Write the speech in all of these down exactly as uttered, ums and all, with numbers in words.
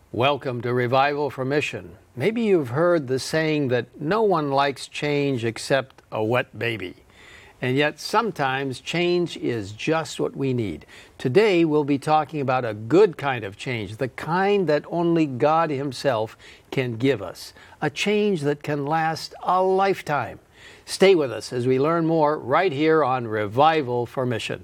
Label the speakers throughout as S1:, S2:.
S1: Welcome to Revival for Mission. Maybe you've heard the saying that no one likes change except a wet baby. And yet sometimes change is just what we need. Today we'll be talking about a good kind of change, the kind that only God Himself can give us. A change that can last a lifetime. Stay with us as we learn more right here on Revival for Mission.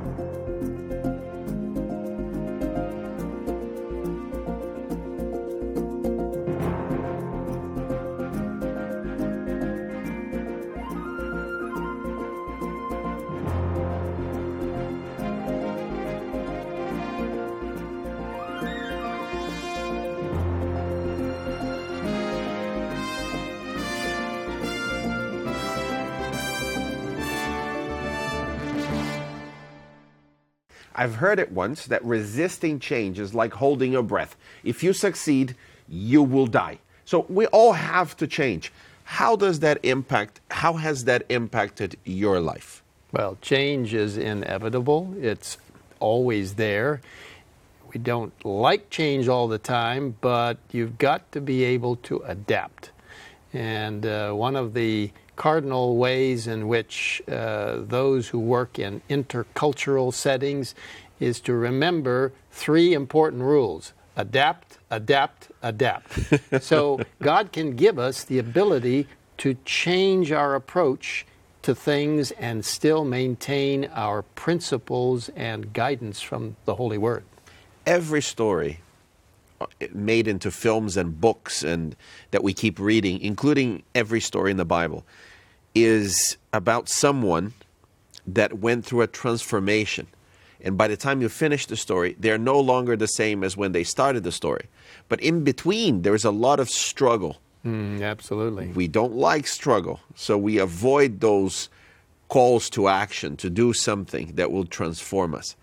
S2: I've heard it once that resisting change is like holding your breath. If you succeed, you will die. So we all have to change. How does that impact, how has that impacted your life?
S1: Well, change is inevitable. It's always there. We don't like change all the time, but you've got to be able to adapt. And uh, one of the cardinal ways in which uh, those who work in intercultural settings is to remember three important rules. Adapt, adapt, adapt. So God can give us the ability to change our approach to things and still maintain our principles and guidance from the Holy Word.
S2: Every story made into films and books and that we keep reading, including every story in the Bible, is about someone that went through a transformation. And by the time you finish the story, they're no longer the same as when they started the story. But in between, there's a lot of struggle.
S1: Mm, absolutely.
S2: We don't like struggle, so we avoid those calls to action, to do something that will transform us.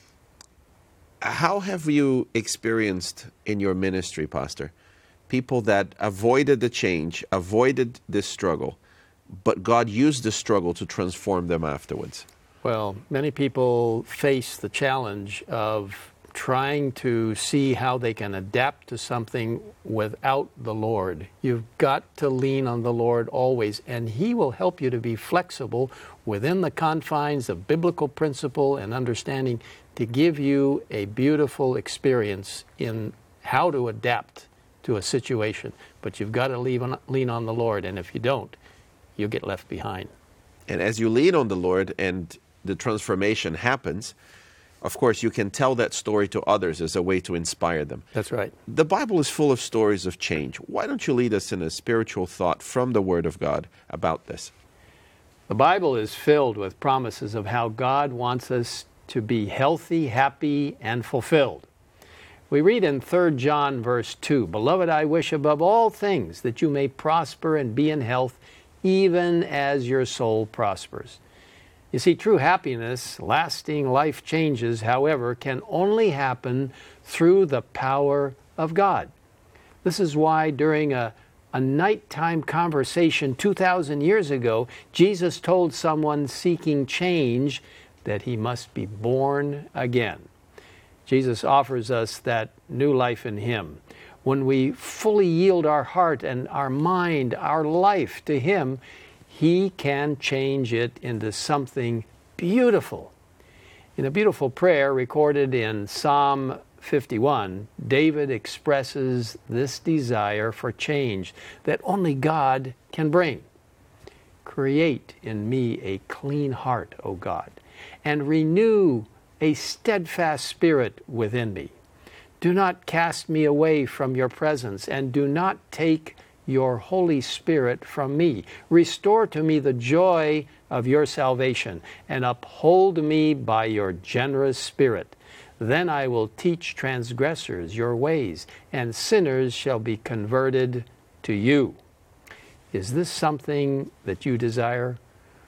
S2: How have you experienced in your ministry, Pastor, people that avoided the change, avoided this struggle, but God used the struggle to transform them afterwards?
S1: Well, many people face the challenge of trying to see how they can adapt to something without the Lord. You've got to lean on the Lord always, and He will help you to be flexible within the confines of biblical principle and understanding to give you a beautiful experience in how to adapt to a situation. But you've got to lean on, lean on the Lord, and if you don't, you'll get left behind.
S2: And as you lean on the Lord and the transformation happens, of course, you can tell that story to others as a way to inspire them.
S1: That's right.
S2: The Bible is full of stories of change. Why don't you lead us in a spiritual thought from the Word of God about this?
S1: The Bible is filled with promises of how God wants us to be healthy, happy, and fulfilled. We read in Third John verse two, "Beloved, I wish above all things that you may prosper and be in health, even as your soul prospers." You see, true happiness, lasting life changes, however, can only happen through the power of God. This is why during a, a nighttime conversation two thousand years ago, Jesus told someone seeking change that he must be born again. Jesus offers us that new life in Him. When we fully yield our heart and our mind, our life to Him, He can change it into something beautiful. In a beautiful prayer recorded in Psalm fifty-one, David expresses this desire for change that only God can bring. "Create in me a clean heart, O God, and renew a steadfast spirit within me. Do not cast me away from your presence, and do not take your Holy Spirit from me. Restore to me the joy of your salvation, and uphold me by your generous spirit. Then I will teach transgressors your ways, and sinners shall be converted to you." Is this something that you desire?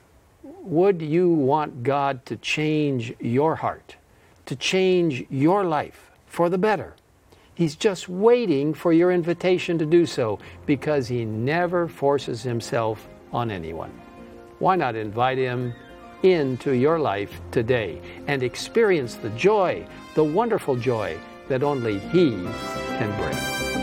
S1: Would you want God to change your heart, to change your life for the better? He's just waiting for your invitation to do so, because He never forces Himself on anyone. Why not invite Him into your life today and experience the joy, the wonderful joy that only He can bring.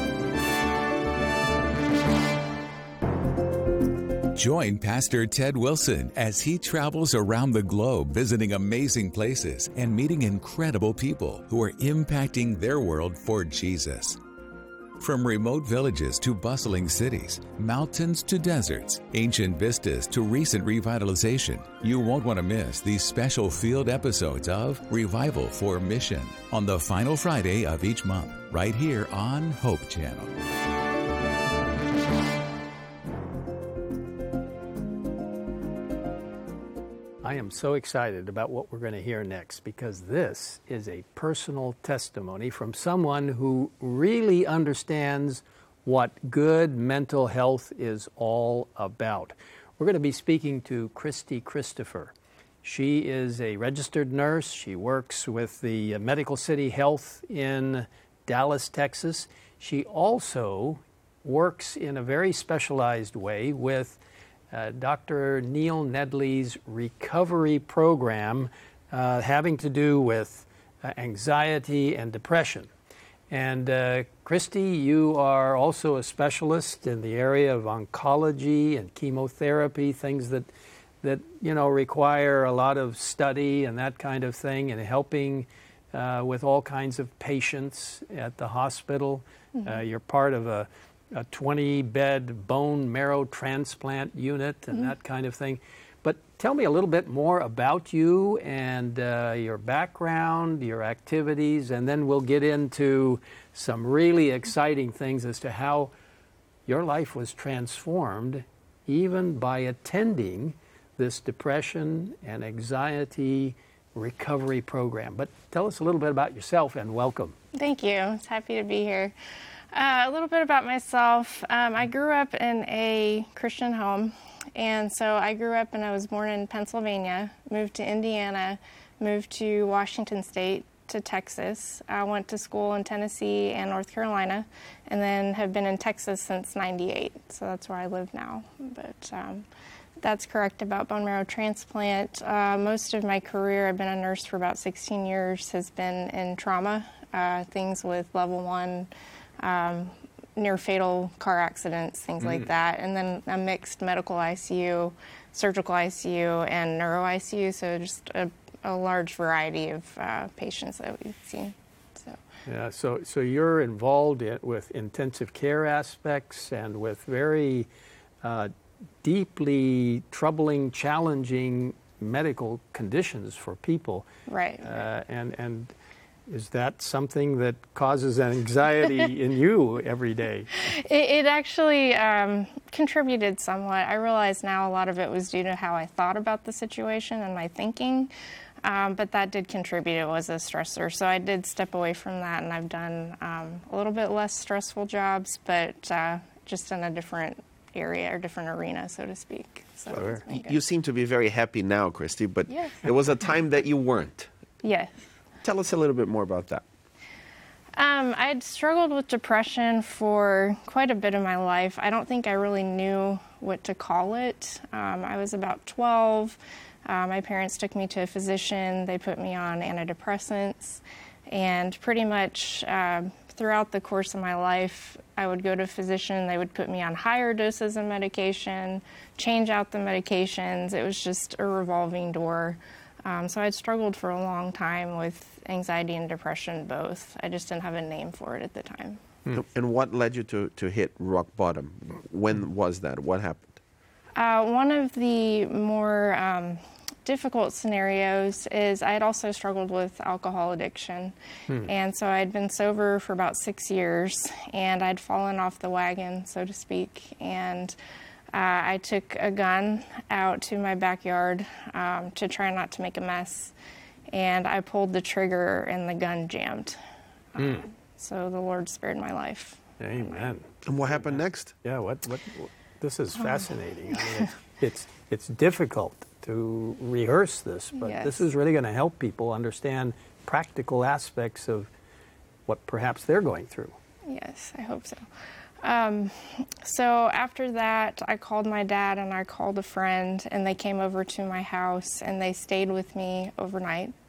S3: Join Pastor Ted Wilson as he travels around the globe visiting amazing places and meeting incredible people who are impacting their world for Jesus. From remote villages to bustling cities, mountains to deserts, ancient vistas to recent revitalization, you won't want to miss these special field episodes of Revival for Mission on the final Friday of each month, right here on Hope Channel.
S1: I am so excited about what we're going to hear next, because this is a personal testimony from someone who really understands what good mental health is all about. We're going to be speaking to Christy Christopher. She is a registered nurse. She works with the Medical City Health in Dallas, Texas. She also works in a very specialized way with Uh, Doctor Neil Nedley's recovery program uh, having to do with uh, anxiety and depression. And uh, Christy, you are also a specialist in the area of oncology and chemotherapy, things that, that you know, require a lot of study and that kind of thing, and helping uh, with all kinds of patients at the hospital. Mm-hmm. Uh, you're part of a a twenty-bed bone marrow transplant unit and mm-hmm. that kind of thing. But tell me a little bit more about you and uh, your background, your activities, and then we'll get into some really exciting things as to how your life was transformed even by attending this depression and anxiety recovery program. But tell us a little bit about yourself, and welcome.
S4: Thank you. It's happy to be here. Uh, a little bit about myself. Um, I grew up in a Christian home, and so I grew up and I was born in Pennsylvania, moved to Indiana, moved to Washington State, to Texas. I went to school in Tennessee and North Carolina, and then have been in Texas since ninety-eight, so that's where I live now. But um, that's correct about bone marrow transplant. Uh, most of my career, I've been a nurse for about sixteen years, has been in trauma, uh, things with level one, Um, near fatal car accidents, things mm. like that. And then a mixed medical I C U, surgical I C U, and neuro I C U, so just a, a large variety of uh, patients that we've seen. So.
S1: Yeah, so, so you're involved in, with intensive care aspects and with very uh, deeply troubling, challenging medical conditions for people.
S4: Right.
S1: Uh, and, and is that something that causes anxiety in you every day?
S4: It, it actually um, contributed somewhat. I realize now a lot of it was due to how I thought about the situation and my thinking, um, but that did contribute. It was a stressor. So I did step away from that, and I've done um, a little bit less stressful jobs, but uh, just in a different area or different arena, so to speak. So
S1: sure.
S2: You seem to be very happy now, Christy, but
S4: yes.
S2: There was a time that you weren't.
S4: Yes.
S2: Tell us a little bit more about that.
S4: Um, I'd struggled with depression for quite a bit of my life. I don't think I really knew what to call it. Um, I was about twelve. Uh, my parents took me to a physician. They put me on antidepressants. And pretty much uh, throughout the course of my life, I would go to a physician. They would put me on higher doses of medication, change out the medications. It was just a revolving door. Um, so I'd struggled for a long time with anxiety and depression both. I just didn't have a name for it at the time.
S2: Hmm. And what led you to, to hit rock bottom? When was that? What happened?
S4: Uh, one of the more um, difficult scenarios is I had also struggled with alcohol addiction. Hmm. And so I'd been sober for about six years, and I'd fallen off the wagon, so to speak. And Uh, I took a gun out to my backyard um, to try not to make a mess, and I pulled the trigger and the gun jammed. Mm. Um, so the Lord spared my life.
S1: Amen.
S2: And what happened next?
S1: Yeah, what, what, what this is fascinating. I mean, it's, it's difficult to rehearse this, but
S4: yes.
S1: This is really going to help people understand practical aspects of what perhaps they're going through.
S4: Yes, I hope so. Um, so after that, I called my dad and I called a friend, and they came over to my house and they stayed with me overnight.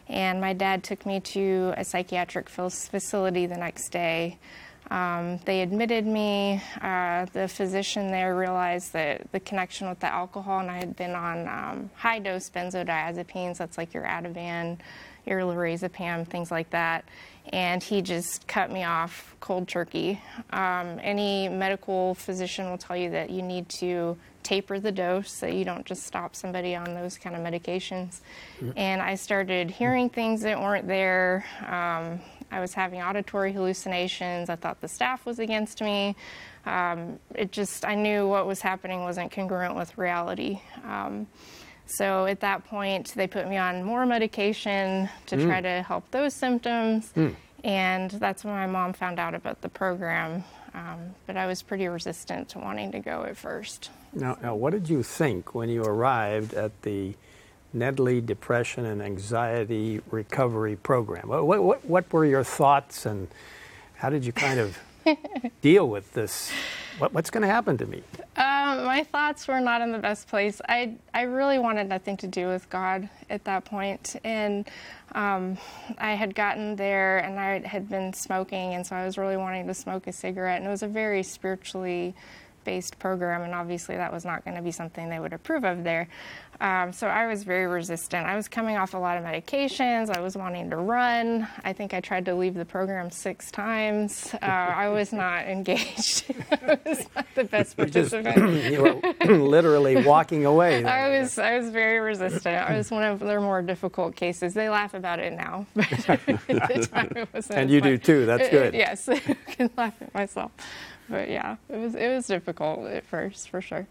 S4: and my dad took me to a psychiatric facility the next day. Um, they admitted me. Uh, the physician there realized that the connection with the alcohol, and I had been on um, high-dose benzodiazepines, that's like your Ativan, your lorazepam, things like that, and he just cut me off cold turkey. Um, any medical physician will tell you that you need to taper the dose so you don't just stop somebody on those kind of medications. Mm-hmm. And I started hearing things that weren't there. Um, I was having auditory hallucinations. I thought the staff was against me. Um, it just, I knew what was happening wasn't congruent with reality. Um, so at that point, they put me on more medication to mm. try to help those symptoms. Mm. And that's when my mom found out about the program. Um, but I was pretty resistant to wanting to go at first.
S1: Now, now, what did you think when you arrived at the Nedley Depression and Anxiety Recovery Program? What, what, what were your thoughts, and how did you kind of deal with this? What, what's going to happen to me?
S4: Um, my thoughts were not in the best place. I, I really wanted nothing to do with God at that point. And um, I had gotten there, and I had been smoking, and so I was really wanting to smoke a cigarette. And it was a very spiritually based program, and obviously that was not going to be something they would approve of there. Um, so I was very resistant. I was coming off a lot of medications. I was wanting to run. I think I tried to leave the program six times. Uh, I was not engaged. I was not the best participant.
S1: Just, you were literally walking away. There.
S4: I was I was very resistant. I was one of their more difficult cases. They laugh about it now, but at the time it wasn't.
S1: And you
S4: fun.
S1: do too. That's good.
S4: It, yes, I can laugh at myself. But yeah, it was it was difficult at first, for sure.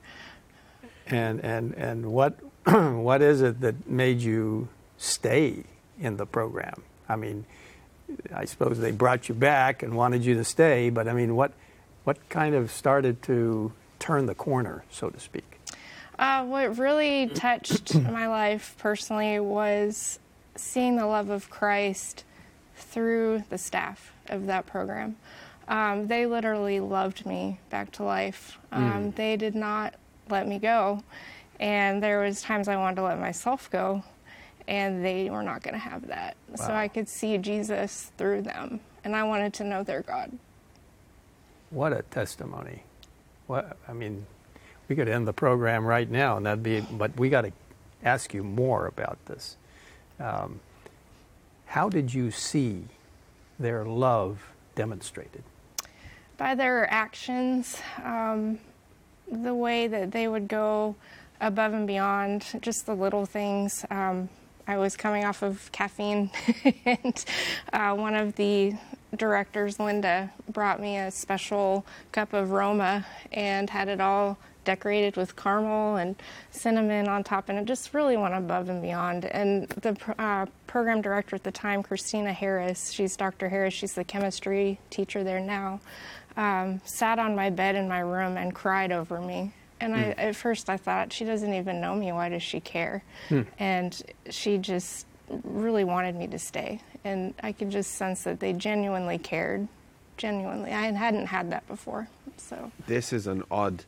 S1: And and and what what is it that made you stay in the program? I mean, I suppose they brought you back and wanted you to stay, but I mean, what what kind of started to turn the corner, so to speak?
S4: Uh, what really touched my life personally was seeing the love of Christ through the staff of that program. Um, they literally loved me back to life. Um, mm. They did not let me go. And there was times I wanted to let myself go, and they were not going to have that. Wow. So I could see Jesus through them, and I wanted to know their God.
S1: What a testimony. What, I mean, we could end the program right now, and that'd be, but we got to ask you more about this. Um, how did you see their love demonstrated?
S4: By their actions, um, the way that they would go above and beyond, just the little things. Um, I was coming off of caffeine, and uh, one of the directors, Linda, brought me a special cup of Roma and had it all decorated with caramel and cinnamon on top, and it just really went above and beyond. And the uh, program director at the time, Christina Harris, she's Doctor Harris, she's the chemistry teacher there now, um, sat on my bed in my room and cried over me. And I, mm. at first I thought, she doesn't even know me, why does she care? Mm. And she just really wanted me to stay. And I could just sense that they genuinely cared, genuinely. I hadn't had that before. So
S2: this is an odd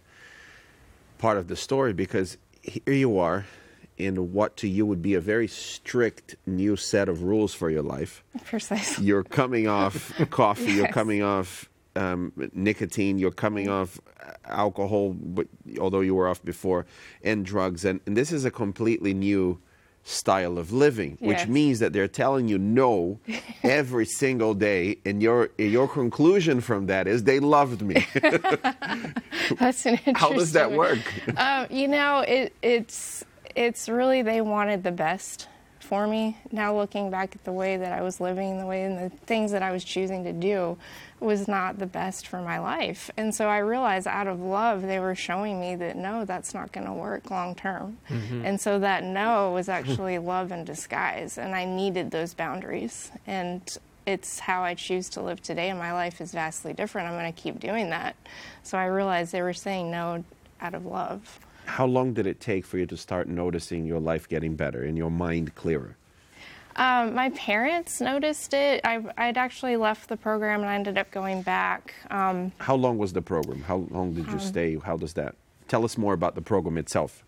S2: part of the story, because here you are in what to you would be a very strict new set of rules for your life.
S4: Precisely.
S2: You're coming off coffee, yes. You're coming off um, nicotine, you're coming off alcohol, but, although you were off before, and drugs. And, and this is a completely new style of living, yes. which means that they're telling you no every single day, and your your conclusion from that is they loved me.
S4: That's an interesting.
S2: How does that work?
S4: Um, you know, it, it's it's really they wanted the best for me. Now looking back at the way that I was living, the way and the things that I was choosing to do was not the best for my life. And so I realized out of love, they were showing me that no, that's not going to work long term. Mm-hmm. And so that no was actually love in disguise. And I needed those boundaries. And it's how I choose to live today. And my life is vastly different. I'm going to keep doing that. So I realized they were saying no out of love.
S2: How long did it take for you to start noticing your life getting better and your mind clearer?
S4: Um, my parents noticed it. I, I'd actually left the program and I ended up going back. Um,
S2: How long was the program? How long did you um, stay? How does that? Tell us more about the program itself.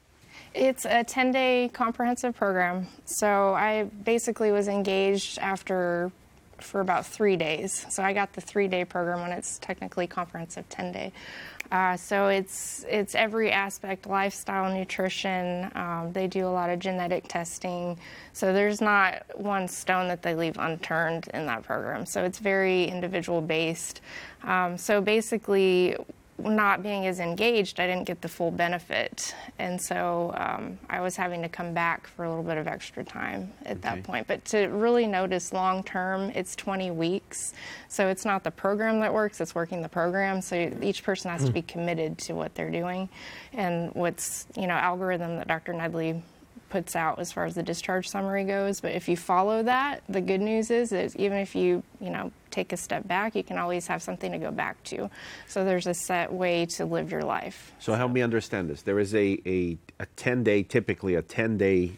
S4: It's a ten-day comprehensive program. So I basically was engaged after for about three days. So I got the three-day program when it's technically comprehensive ten-day. Uh, so it's it's every aspect, lifestyle, nutrition. Um, they do a lot of genetic testing. So there's not one stone that they leave unturned in that program. So it's very individual based. Um, so basically, not being as engaged, I didn't get the full benefit. And so um, I was having to come back for a little bit of extra time at
S2: Okay.
S4: that point. But to really notice long term, it's twenty weeks. So it's not the program that works, it's working the program. So each person has to be committed to what they're doing. And what's, you know, algorithm that Doctor Nedley puts out as far as the discharge summary goes. But if you follow that, the good news is, is even if you, you know, take a step back, you can always have something to go back to. So there's a set way to live your life.
S2: So help me understand this. There is a, a, a ten-day, typically a ten-day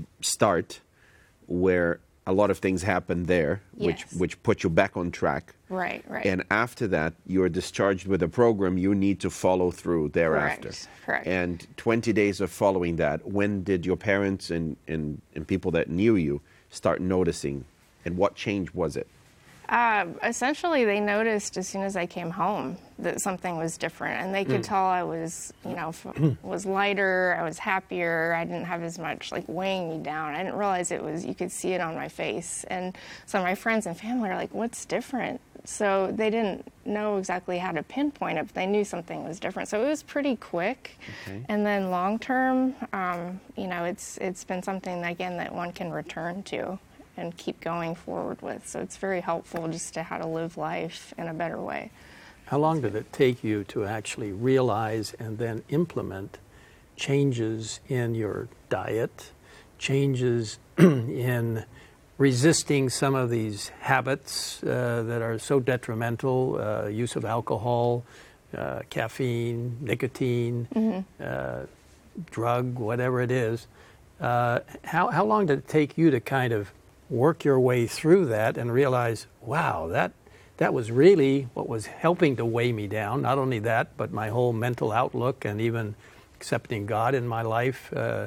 S2: start where a lot of things happen there, which,
S4: Yes.
S2: which put you back on track.
S4: Right, right.
S2: And after that, you're discharged with a program you need to follow through thereafter.
S4: Correct, correct.
S2: And twenty days of following that, when did your parents and, and, and people that knew you start noticing, and what change was it?
S4: Uh, essentially, they noticed as soon as I came home that something was different, and they could
S2: Mm.
S4: tell I was, you know, f- was lighter. I was happier. I didn't have as much like weighing me down. I didn't realize it was. You could see it on my face, and so my friends and family are like, "What's different?" So they didn't know exactly how to pinpoint it, but they knew something was different. So it was pretty quick.
S2: Okay.
S4: And then long term, um, you know, it's it's been something again that one can return to and keep going forward with. So it's very helpful just to how to live life in a better way.
S1: How long did it take you to actually realize and then implement changes in your diet, changes in resisting some of these habits uh, that are so detrimental, uh, use of alcohol, uh, caffeine, nicotine, uh, drug, whatever it is? Uh, how, how long did it take you to kind of work your way through that and realize, wow, that that was really what was helping to weigh me down? Not only that, but my whole mental outlook and even accepting God in my life. Uh, uh,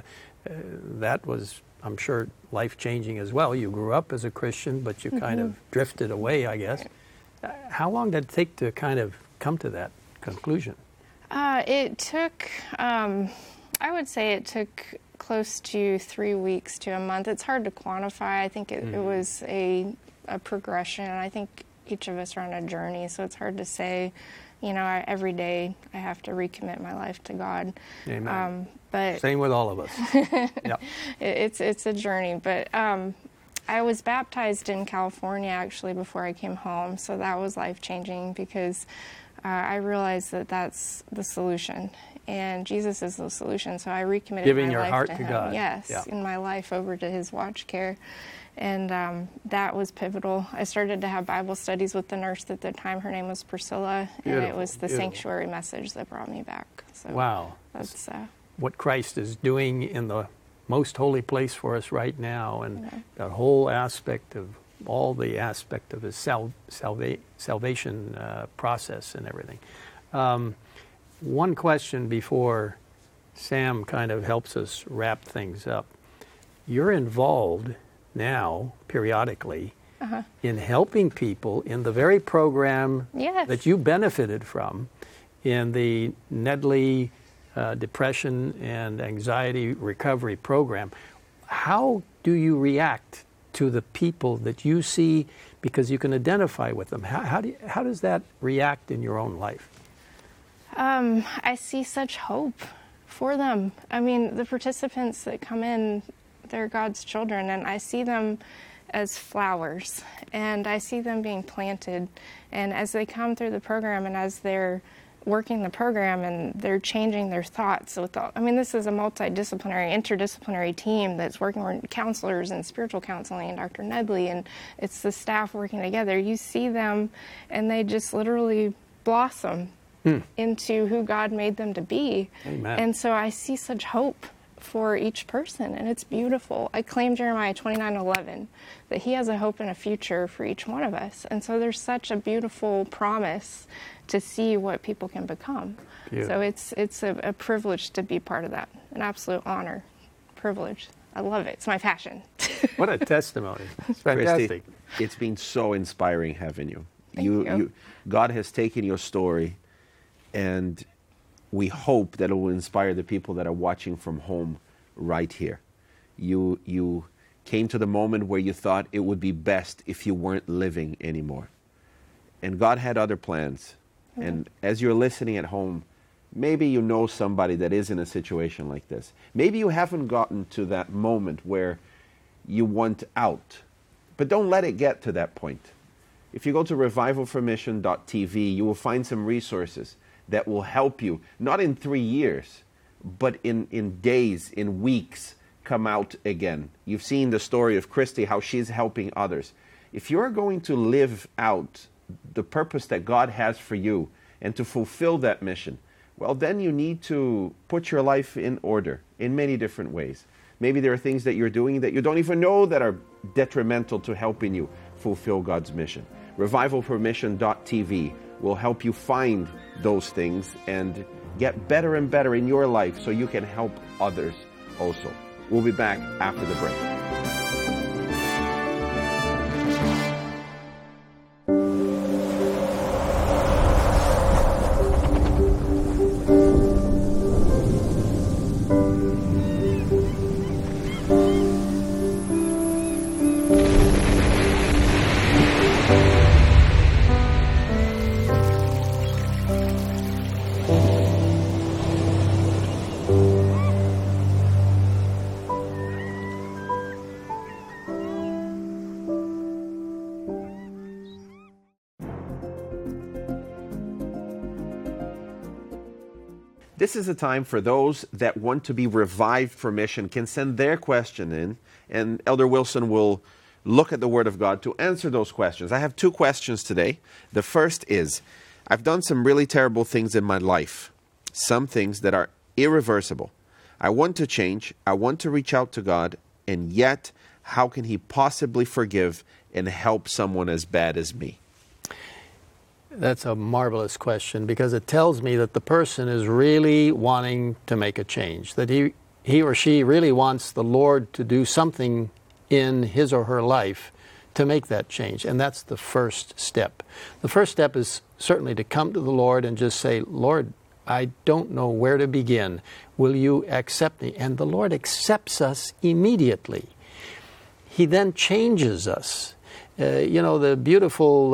S1: that was, I'm sure, life-changing as well. You grew up as a Christian, but you kind of drifted away, I guess. Uh, how long did it take to kind of come to that conclusion?
S4: Uh, it took, um, I would say it took close to three weeks to a month. It's hard to quantify. I think it, it was a, a progression. I think each of us are on a journey, so it's hard to say. You know, I, every day I have to recommit my life to God.
S1: Amen.
S4: Um, but
S1: Same with all of us. Yep.
S4: it, it's it's a journey. But um, I was baptized in California actually before I came home, so that was life changing because uh, I realized that that's the solution. And Jesus is the solution, so I recommitted
S1: Giving
S4: my
S1: your
S4: life
S1: heart
S4: to
S1: to
S4: Him.
S1: God.
S4: Yes,
S1: Yeah.
S4: in my life over to His watch care, and um, that was pivotal. I started to have Bible studies with the nurse at the time. Her name was Priscilla, and it
S1: Beautiful,
S4: was the
S1: beautiful.
S4: sanctuary message that brought me back. So
S1: Wow.
S4: that's uh,
S1: What Christ is doing in the most holy place for us right now, and that whole aspect of all the aspect of His sal- salva- salvation uh, process and everything. Um, one question before Sam kind of helps us wrap things up. You're involved now, periodically, in helping people in the very program
S4: Yes.
S1: that you benefited from in the Nedley uh, Depression and Anxiety Recovery Program. How do you react to the people that you see, because you can identify with them? How, how, do you, how does that react in your own life?
S4: Um, I see such hope for them. I mean, the participants that come in, they're God's children, and I see them as flowers, and I see them being planted. And as they come through the program and as they're working the program and they're changing their thoughts with all, I mean, this is a multidisciplinary, interdisciplinary team that's working with counselors and spiritual counseling and Doctor Nedley, and it's the staff working together. You see them, and they just literally blossom into who God made them to be.
S1: Amen.
S4: And so I see such hope for each person, and it's beautiful. I claim Jeremiah twenty-nine eleven, that he has a hope and a future for each one of us. And so there's such a beautiful promise to see what people can become.
S1: Beautiful.
S4: So it's it's a, a privilege to be part of that, an absolute honor, privilege. I love it. It's my passion.
S1: What a testimony. It's
S2: Christy,
S1: fantastic.
S2: it's been so inspiring having you.
S4: Thank
S2: you,
S4: you.
S2: you. God has taken your story, and we hope that it will inspire the people that are watching from home right here. You, you came to the moment where you thought it would be best if you weren't living anymore. And God had other plans. Mm-hmm. And as you're listening at home, maybe you know somebody that is in a situation like this. Maybe you haven't gotten to that moment where you want out. But don't let it get to that point. If you go to revival for mission dot t v, you will find some resources that will help you, not in three years, but in, in days, in weeks, come out again. You've seen the story of Christy, how she's helping others. If you're going to live out the purpose that God has for you and to fulfill that mission, well, then you need to put your life in order in many different ways. Maybe there are things that you're doing that you don't even know that are detrimental to helping you fulfill God's mission. revival for mission dot t v will help you find those things and get better and better in your life so you can help others also. We'll be back after the break. This is a time for those that want to be revived for mission can send their question in, and Elder Wilson will look at the Word of God to answer those questions. I have two questions today. The first is, I've done some really terrible things in my life, some things that are irreversible. I want to change, I want to reach out to God, and yet, how can He possibly forgive and help someone as bad as me?
S1: That's a marvelous question, because it tells me that the person is really wanting to make a change, that he, he or she really wants the Lord to do something in his or her life to make that change. And that's the first step. The first step is certainly to come to the Lord and just say, Lord, I don't know where to begin. Will you accept me? And the Lord accepts us immediately. He then changes us. Uh, you know, the beautiful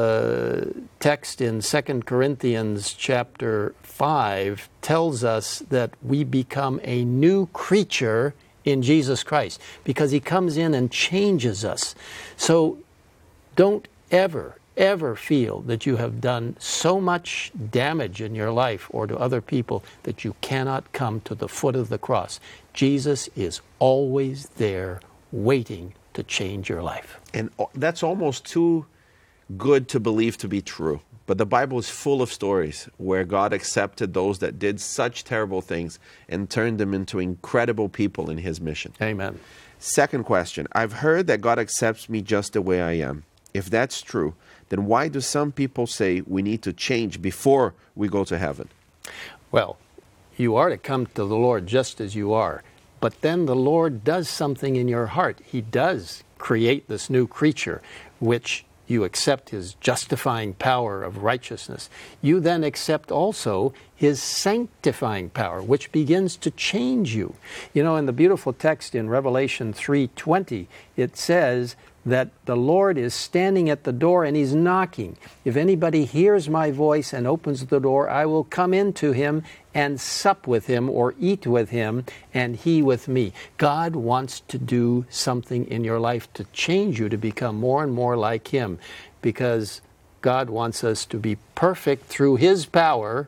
S1: uh, text in Second Corinthians chapter five tells us that we become a new creature in Jesus Christ because He comes in and changes us. So don't ever, ever feel that you have done so much damage in your life or to other people that you cannot come to the foot of the cross. Jesus is always there waiting to change your life.
S2: And that's almost too good to believe to be true. But the Bible is full of stories where God accepted those that did such terrible things and turned them into incredible people in His mission.
S1: Amen.
S2: Second question. I've heard that God accepts me just the way I am. If that's true, then why do some people say we need to change before we go to heaven?
S1: Well, you are to come to the Lord just as you are. But then the Lord does something in your heart. He does create this new creature, which you accept His justifying power of righteousness. You then accept also His sanctifying power, which begins to change you. You know, in the beautiful text in Revelation three twenty, it says that the Lord is standing at the door and He's knocking. If anybody hears my voice and opens the door, I will come into him and sup with him or eat with him and he with me. God wants to do something in your life to change you to become more and more like Him, because God wants us to be perfect through His power,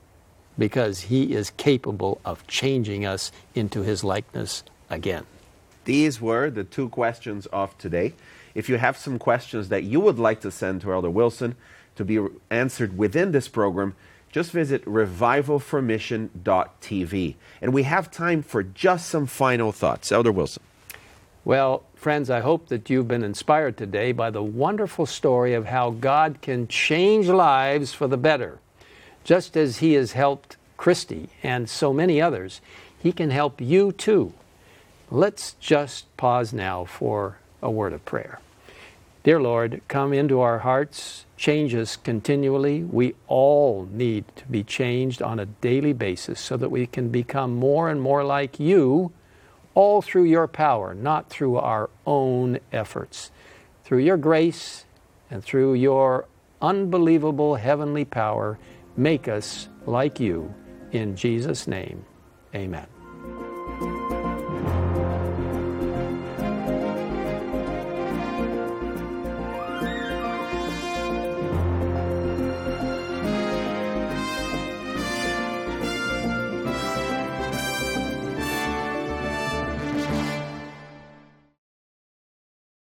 S1: because He is capable of changing us into His likeness again.
S2: These were the two questions of today. If you have some questions that you would like to send to Elder Wilson to be answered within this program, just visit revival for mission dot t v. And we have time for just some final thoughts. Elder Wilson.
S1: Well, friends, I hope that you've been inspired today by the wonderful story of how God can change lives for the better. Just as He has helped Christy and so many others, He can help you too. Let's just pause now for a word of prayer. Dear Lord, come into our hearts, change us continually. We all need to be changed on a daily basis so that we can become more and more like You, all through Your power, not through our own efforts. Through Your grace and through Your unbelievable heavenly power, make us like You. In Jesus' name, amen.